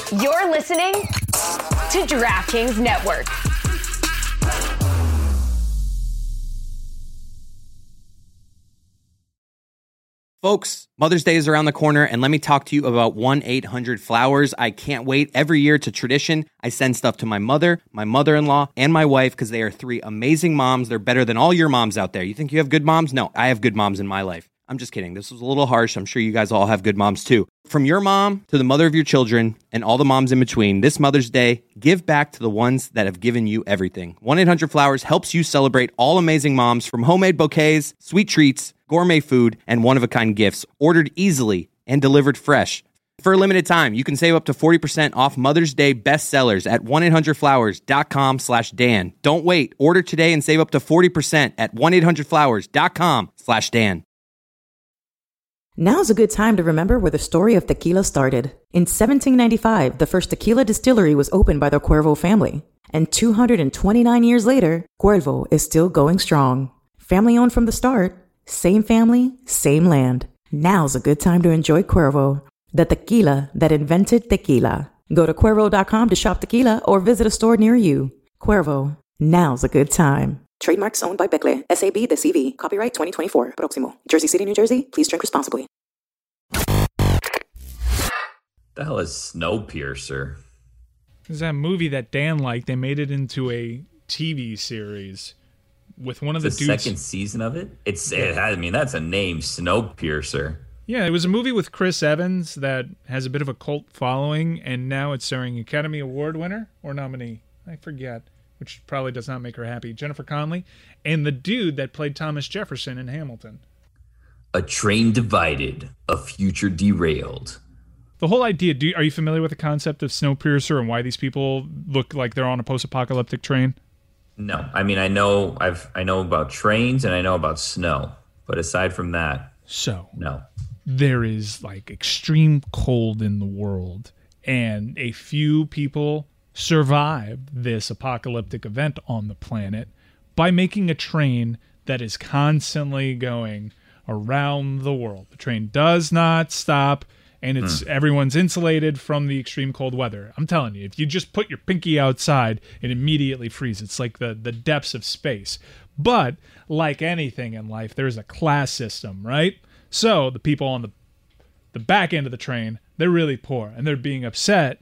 You're listening to DraftKings Network. Folks, Mother's Day is around the corner, and let me talk to you about 1-800-Flowers. I can't wait. Every year, it's a tradition. I send stuff to my mother, my mother-in-law, and my wife because they are three amazing moms. They're better than all your moms out there. You think you have good moms? No, I have good moms in my life. I'm just kidding. This was a little harsh. I'm sure you guys all have good moms too. From your mom to the mother of your children and all the moms in between, this Mother's Day, give back to the ones that have given you everything. 1-800-Flowers helps you celebrate all amazing moms, from homemade bouquets, sweet treats, gourmet food, and one-of-a-kind gifts, ordered easily and delivered fresh. For a limited time, you can save up to 40% off Mother's Day bestsellers at 1-800-Flowers.com/Dan. Don't wait. Order today and save up to 40% at 1-800-Flowers.com/Dan. Now's a good time to remember where the story of tequila started. In 1795, the first tequila distillery was opened by the Cuervo family. And 229 years later, Cuervo is still going strong. Family owned from the start, same family, same land. Now's a good time to enjoy Cuervo, the tequila that invented tequila. Go to Cuervo.com to shop tequila or visit a store near you. Cuervo, now's a good time. Trademarks owned by Becle, SAB de CV. Copyright 2024. Proximo. Jersey City, New Jersey. Please drink responsibly. The hell is Snowpiercer? There's that movie that Dan liked. They made it into a TV series with one of the dudes. Second season of it? That's a name, Snowpiercer. Yeah, it was a movie with Chris Evans that has a bit of a cult following, and now it's starring Academy Award winner or nominee. I forget. Which probably does not make her happy, Jennifer Connelly, and the dude that played Thomas Jefferson in Hamilton. A train divided, a future derailed. The whole idea, are you familiar with the concept of Snowpiercer and why these people look like they're on a post-apocalyptic train? No, I mean, I know about trains and I know about snow, but aside from that, no. There is like extreme cold in the world, and a few people survived this apocalyptic event on the planet by making a train that is constantly going around the world. The train does not stop, and everyone's insulated from the extreme cold weather. I'm telling you, if you just put your pinky outside, it immediately freezes. It's like the depths of space. But like anything in life, there's a class system, right? So the people on the back end of the train, they're really poor, and they're being upset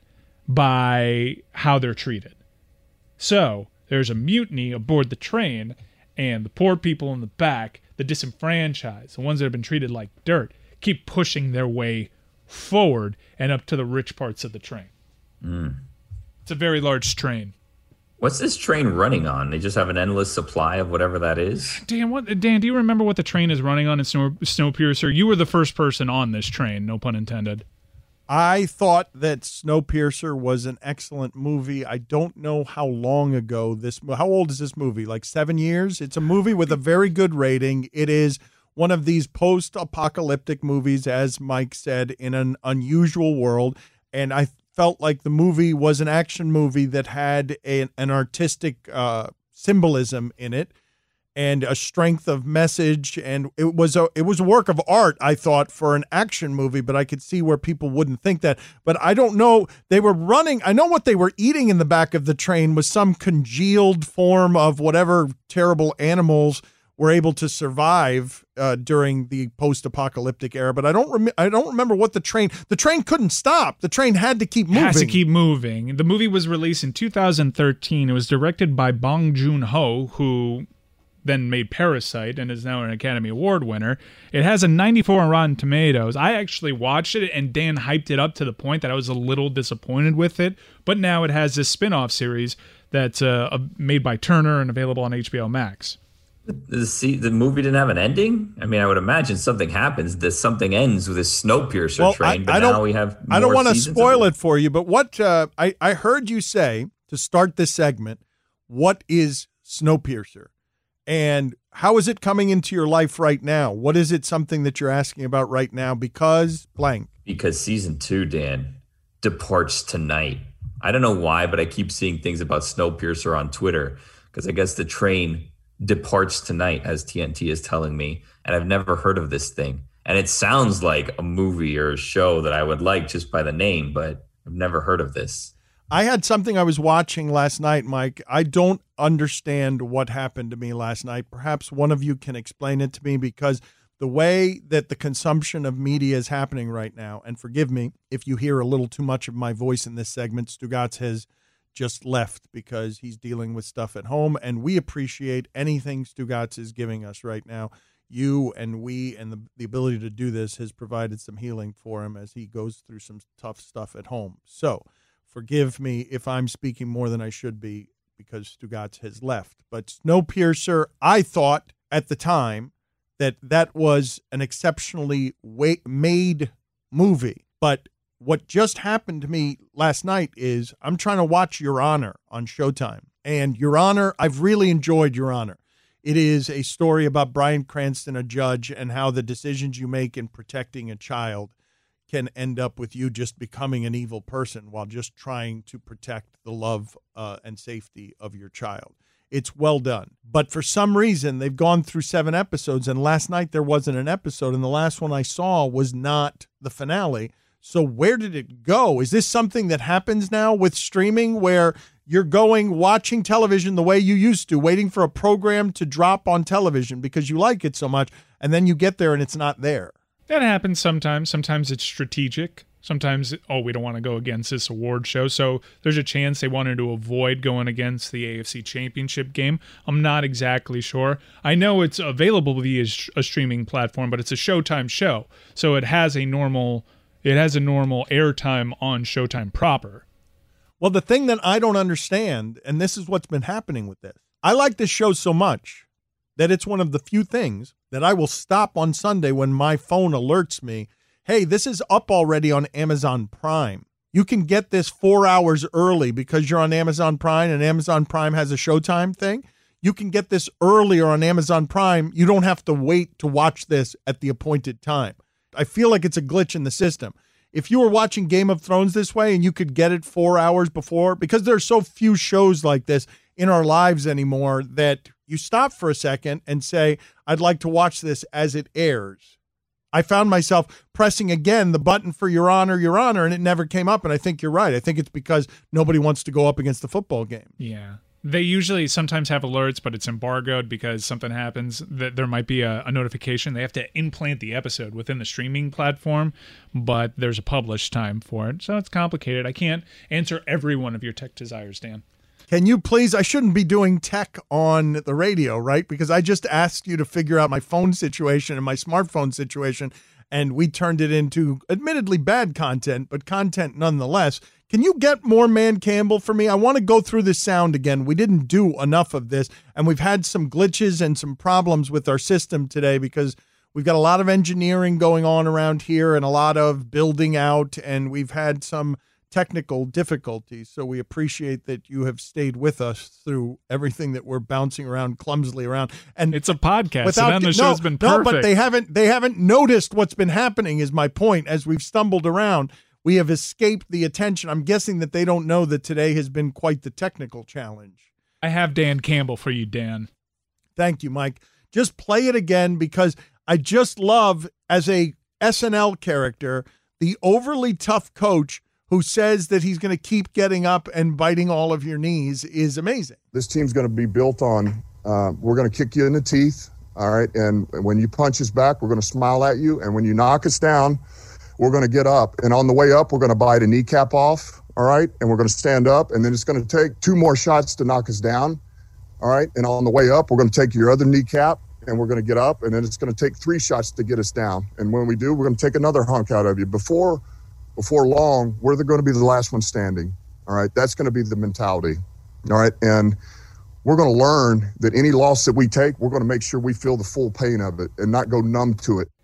by how they're treated. So there's a mutiny aboard the train, and the poor people in the back, the disenfranchised, the ones that have been treated like dirt, keep pushing their way forward and up to the rich parts of the train. It's a very large train. What's this train running on? They just have an endless supply of whatever that is? Dan, do you remember what the train is running on in Snowpiercer? You were the first person on this train, no pun intended. I thought that Snowpiercer was an excellent movie. I don't know how long ago how old is this movie? Like 7 years? It's a movie with a very good rating. It is one of these post-apocalyptic movies, as Mike said, in an unusual world. And I felt like the movie was an action movie that had an artistic symbolism in it and a strength of message, and it was a work of art, I thought, for an action movie, but I could see where people wouldn't think that. But I don't know, they were running, I know what they were eating in the back of the train was some congealed form of whatever terrible animals were able to survive during the post-apocalyptic era, but I don't remember what the train couldn't stop. The train had to keep moving. It has to keep moving. The movie was released in 2013. It was directed by Bong Joon-ho, who then made Parasite and is now an Academy Award winner. It has a 94 on Rotten Tomatoes. I actually watched it, and Dan hyped it up to the point that I was a little disappointed with it, but now it has this spin-off series that's made by Turner and available on HBO Max. The movie didn't have an ending? I mean, I would imagine something happens. Something ends with a Snowpiercer train, but now we have more. I don't want to spoil it for you, but what I heard you say to start this segment, what is Snowpiercer? And how is it coming into your life right now? What is it something that you're asking about right now? Because blank. Because season 2, Dan, departs tonight. I don't know why, but I keep seeing things about Snowpiercer on Twitter because I guess the train departs tonight, as TNT is telling me, and I've never heard of this thing. And it sounds like a movie or a show that I would like just by the name, but I've never heard of this. I had something I was watching last night, Mike. I don't understand what happened to me last night. Perhaps one of you can explain it to me, because the way that the consumption of media is happening right now, and forgive me if you hear a little too much of my voice in this segment, Stugotz has just left because he's dealing with stuff at home, and we appreciate anything Stugotz is giving us right now. You and we and the ability to do this has provided some healing for him as he goes through some tough stuff at home. So forgive me if I'm speaking more than I should be because Stugotz has left. But Snowpiercer, I thought at the time that was an exceptionally made movie. But what just happened to me last night is I'm trying to watch Your Honor on Showtime. And Your Honor, I've really enjoyed Your Honor. It is a story about Bryan Cranston, a judge, and how the decisions you make in protecting a child can end up with you just becoming an evil person while just trying to protect the love and safety of your child. It's well done. But for some reason, they've gone through 7 episodes, and last night there wasn't an episode, and the last one I saw was not the finale. So where did it go? Is this something that happens now with streaming where you're watching television the way you used to, waiting for a program to drop on television because you like it so much, and then you get there and it's not there? That happens sometimes. Sometimes it's strategic. Sometimes, we don't want to go against this award show. So there's a chance they wanted to avoid going against the AFC Championship game. I'm not exactly sure. I know it's available via a streaming platform, but it's a Showtime show. So it has a normal airtime on Showtime proper. Well, the thing that I don't understand, and this is what's been happening with this, I like this show so much that it's one of the few things that I will stop on Sunday when my phone alerts me, hey, this is up already on Amazon Prime. You can get this 4 hours early because you're on Amazon Prime and Amazon Prime has a Showtime thing. You can get this earlier on Amazon Prime. You don't have to wait to watch this at the appointed time. I feel like it's a glitch in the system. If you were watching Game of Thrones this way and you could get it 4 hours before, because there are so few shows like this in our lives anymore that you stop for a second and say, I'd like to watch this as it airs. I found myself pressing again the button for Your Honor, and it never came up. And I think you're right. I think it's because nobody wants to go up against the football game. Yeah. They usually sometimes have alerts, but it's embargoed because something happens. That there might be a notification. They have to implant the episode within the streaming platform, but there's a published time for it. So it's complicated. I can't answer every one of your tech desires, Dan. Can you please, I shouldn't be doing tech on the radio, right? Because I just asked you to figure out my phone situation and my smartphone situation, and we turned it into admittedly bad content, but content nonetheless. Can you get more Man Campbell for me? I want to go through the sound again. We didn't do enough of this, and we've had some glitches and some problems with our system today because we've got a lot of engineering going on around here and a lot of building out, and we've had some technical difficulties. So we appreciate that you have stayed with us through everything that we're bouncing around clumsily around. And it's a podcast, and then the show's been perfect. No, but they haven't noticed what's been happening is my point. As we've stumbled around, we have escaped the attention. I'm guessing that they don't know that today has been quite the technical challenge. I have Dan Campbell for you, Dan. Thank you, Mike. Just play it again because I just love, as a SNL character, the overly tough coach who says that he's going to keep getting up and biting all of your knees is amazing. This team's going to be built on, we're going to kick you in the teeth, all right? And when you punch us back, we're going to smile at you. And when you knock us down, we're going to get up. And on the way up, we're going to bite a kneecap off, all right? And we're going to stand up. And then it's going to take 2 more shots to knock us down, all right? And on the way up, we're going to take your other kneecap, and we're going to get up. And then it's going to take 3 shots to get us down. And when we do, we're going to take another hunk out of you. Before long, we're going to be the last one standing, all right? That's going to be the mentality, all right? And we're going to learn that any loss that we take, we're going to make sure we feel the full pain of it and not go numb to it.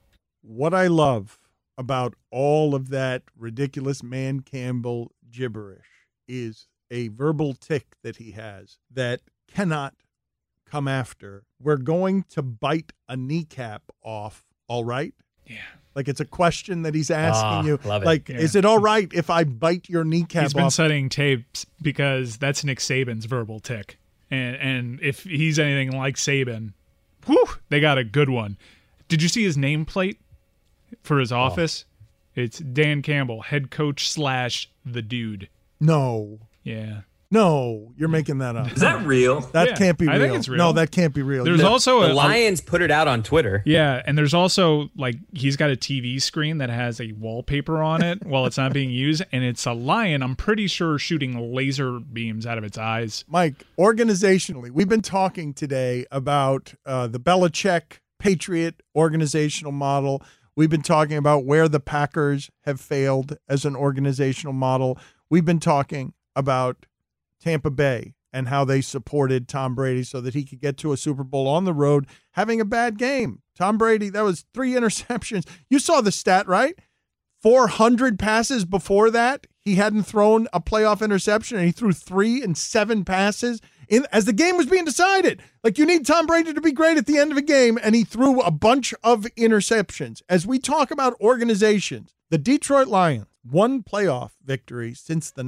What I love about all of that ridiculous Man Campbell gibberish is a verbal tick that he has that cannot come after. We're going to bite a kneecap off, all right? Yeah. Like it's a question that he's asking you. Love it. Like, Yeah. Is it all right if I bite your kneecap off? He's been studying tapes because that's Nick Saban's verbal tick. And if he's anything like Saban, whew, they got a good one. Did you see his nameplate for his office? It's Dan Campbell, head coach / the dude. No. Yeah. No, you're making that up. Is that real? That can't be real. I think it's real. No, that can't be real. There's also the Lions put it out on Twitter. Yeah, and there's also, like, he's got a TV screen that has a wallpaper on it while it's not being used, and it's a lion, I'm pretty sure, shooting laser beams out of its eyes. Mike, organizationally, we've been talking today about the Belichick Patriot organizational model. We've been talking about where the Packers have failed as an organizational model. We've been talking about Tampa Bay and how they supported Tom Brady so that he could get to a Super Bowl on the road having a bad game. Tom Brady, that was 3 interceptions. You saw the stat, right? 400 passes before that. He hadn't thrown a playoff interception, and he threw 3 and 7 passes as the game was being decided. Like, you need Tom Brady to be great at the end of a game, and he threw a bunch of interceptions. As we talk about organizations, the Detroit Lions, 1 playoff victory since the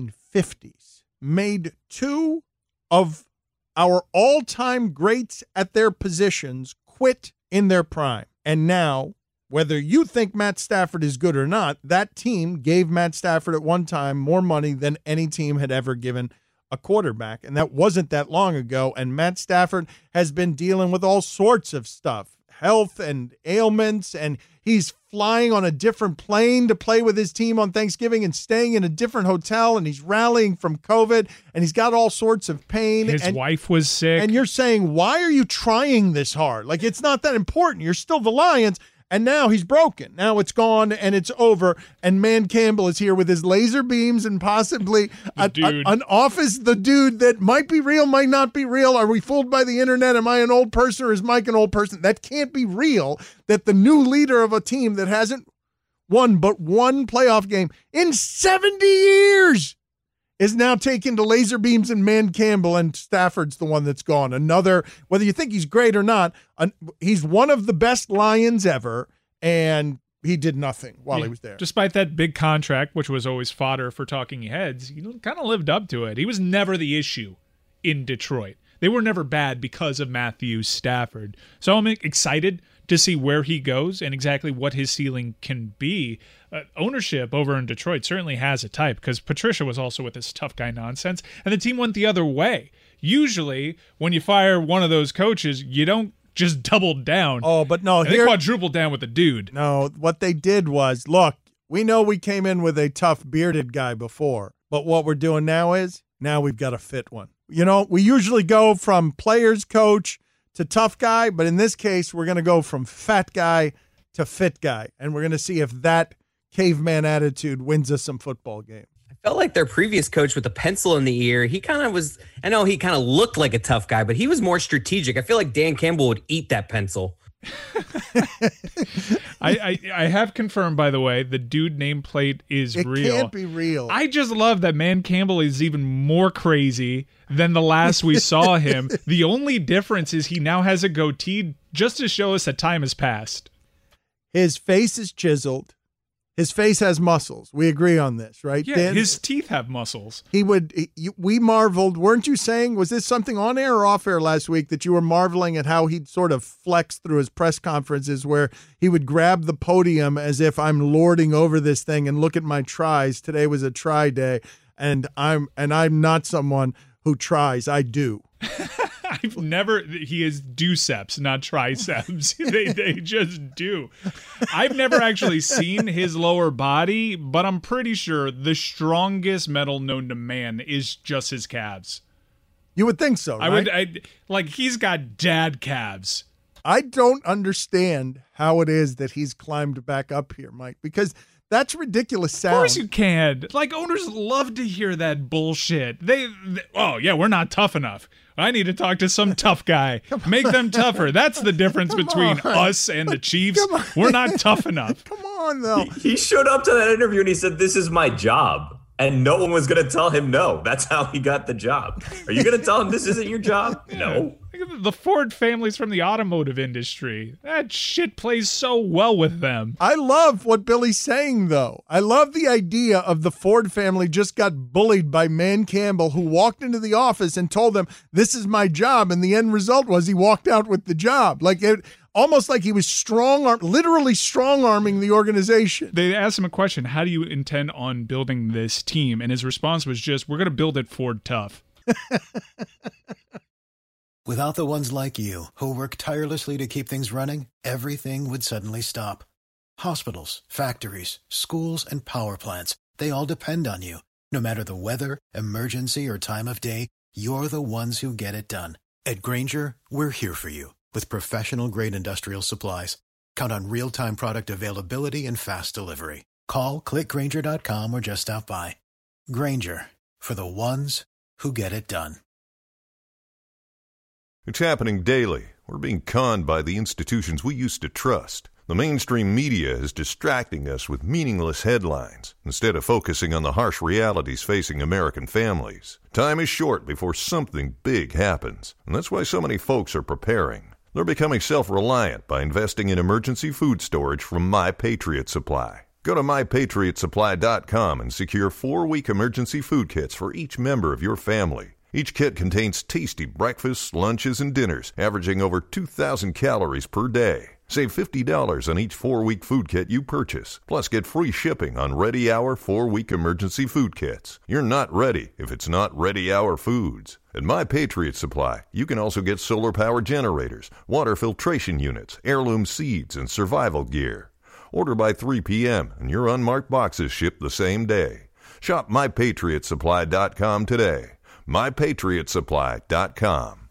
1950s. Made 2 of our all-time greats at their positions quit in their prime. And now, whether you think Matt Stafford is good or not, that team gave Matt Stafford at one time more money than any team had ever given a quarterback. And that wasn't that long ago. And Matt Stafford has been dealing with all sorts of stuff, health and ailments, and he's flying on a different plane to play with his team on Thanksgiving and staying in a different hotel, and he's rallying from COVID, and he's got all sorts of pain. His wife was sick. And you're saying, why are you trying this hard? Like, it's not that important. You're still the Lions. And now he's broken. Now it's gone and it's over. And Man Campbell is here with his laser beams and possibly an office, the dude that might be real, might not be real. Are we fooled by the internet? Am I an old person or is Mike an old person? That can't be real, that the new leader of a team that hasn't won but 1 playoff game in 70 years is now taken to laser beams and Man Campbell, and Stafford's the one that's gone. Another, whether you think he's great or not, he's one of the best Lions ever, and he did nothing while he was there. Despite that big contract, which was always fodder for talking heads, he kind of lived up to it. He was never the issue in Detroit. They were never bad because of Matthew Stafford. So I'm excited to see where he goes and exactly what his ceiling can be. Ownership over in Detroit certainly has a type, because Patricia was also with this tough guy nonsense, and the team went the other way. Usually, when you fire one of those coaches, you don't just double down. Oh, but no, they quadrupled down with the dude. No, what they did was, look, we know we came in with a tough bearded guy before, but what we're doing now is, now we've got a fit one. You know, we usually go from players coach to tough guy, but in this case, we're going to go from fat guy to fit guy, and we're going to see if that caveman attitude wins us some football games. I felt like their previous coach with a pencil in the ear, he kind of was, I know he kind of looked like a tough guy, but he was more strategic. I feel like Dan Campbell would eat that pencil. I have confirmed, by the way, the dude nameplate is real. It can't be real. I just love that Man Campbell is even more crazy than the last we saw him. The only difference is he now has a goatee just to show us that time has passed. His face is chiseled. His face has muscles. We agree on this, right? Yeah, his teeth have muscles. We marveled. Weren't you saying, was this something on air or off air last week, that you were marveling at how he'd sort of flex through his press conferences where he would grab the podium as if I'm lording over this thing and look at my tries. Today was a try day, and I'm not someone who tries. I do. He is duceps, not triceps. they just do. I've never actually seen his lower body, but I'm pretty sure the strongest metal known to man is just his calves. You would think so, right? He's got dad calves. I don't understand how it is that he's climbed back up here, Mike, because that's ridiculous sound. Of course you can. Owners love to hear that bullshit. We're not tough enough. I need to talk to some tough guy. Make them tougher. That's the difference between us and the Chiefs. We're not tough enough. Come on, though. He showed up to that interview and he said, "This is my job." And no one was going to tell him no. That's how he got the job. Are you going to tell him this isn't your job? No. The Ford family's from the automotive industry. That shit plays so well with them. I love what Billy's saying, though. I love the idea of the Ford family just got bullied by Man Campbell, who walked into the office and told them, "This is my job." And the end result was he walked out with the job. almost like he was literally strong-arming the organization. They asked him a question, how do you intend on building this team? And his response was just, we're going to build it Ford tough. Without the ones like you, who work tirelessly to keep things running, everything would suddenly stop. Hospitals, factories, schools, and power plants, they all depend on you. No matter the weather, emergency, or time of day, you're the ones who get it done. At Grainger, we're here for you with professional-grade industrial supplies. Count on real-time product availability and fast delivery. Call, clickgrainger.com, or just stop by. Grainger, for the ones who get it done. It's happening daily. We're being conned by the institutions we used to trust. The mainstream media is distracting us with meaningless headlines instead of focusing on the harsh realities facing American families. Time is short before something big happens, and that's why so many folks are preparing. They're becoming self-reliant by investing in emergency food storage from My Patriot Supply. Go to MyPatriotSupply.com and secure 4-week emergency food kits for each member of your family. Each kit contains tasty breakfasts, lunches, and dinners, averaging over 2,000 calories per day. Save $50 on each 4-week food kit you purchase. Plus, get free shipping on Ready Hour 4-week emergency food kits. You're not ready if it's not Ready Hour foods. At My Patriot Supply, you can also get solar-powered generators, water filtration units, heirloom seeds, and survival gear. Order by 3 p.m. and your unmarked boxes ship the same day. Shop MyPatriotSupply.com today. MyPatriotSupply.com.